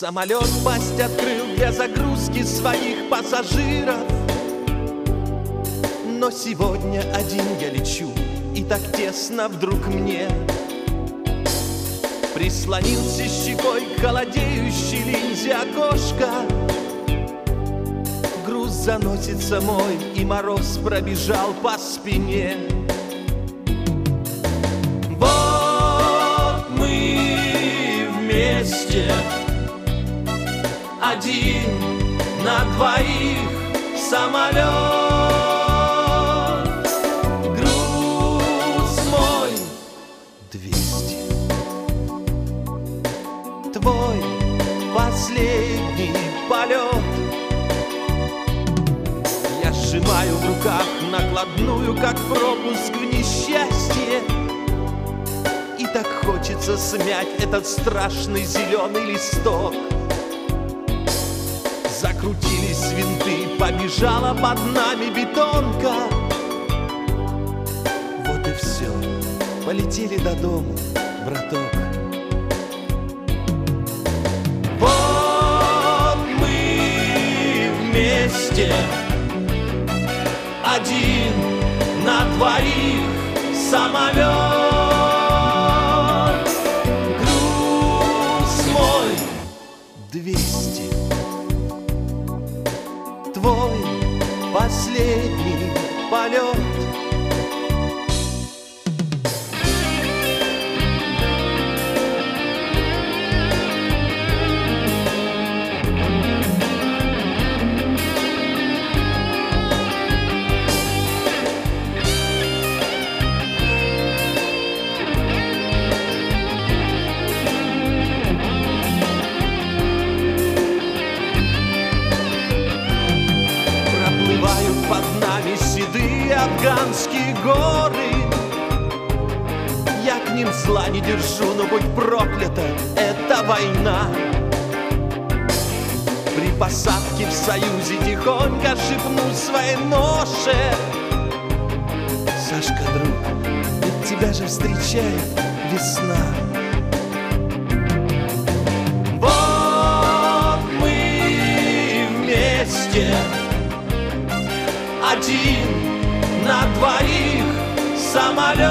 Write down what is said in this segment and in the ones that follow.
Самолет пасть открыл для загрузки своих пассажиров. Но сегодня один я лечу, и так тесно вдруг мне. Прислонился щекой к холодеющей линзе окошка. Груз заносится мой, и мороз пробежал по спине. Вот мы вместе, один на двоих самолет. Груз мой 200. Твой последний полет. Я сжимаю в руках накладную, как пропуск в несчастье. И так хочется смять этот страшный зеленый листок. Закрутились винты, побежала под нами бетонка. Вот и все, полетели до дома, браток. Вот мы вместе, один на двоих самолет. Груз мой 200. Твой последний полет. Под нами седые афганские горы. Я к ним зла не держу, но будь проклята эта война. При посадке в Союзе тихонько шепну своей ноше: Сашка, друг, ведь тебя же встречает весна. Вот мы вместе, один на двоих самолет.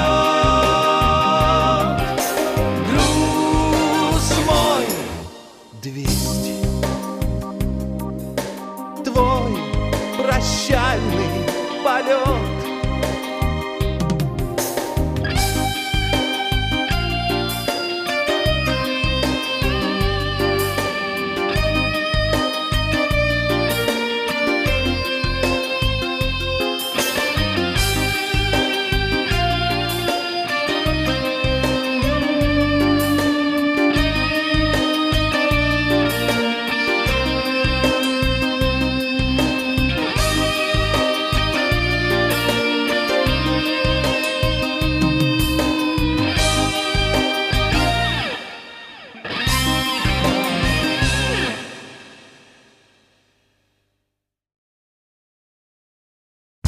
Груз мой 200. Твой прощальный полет.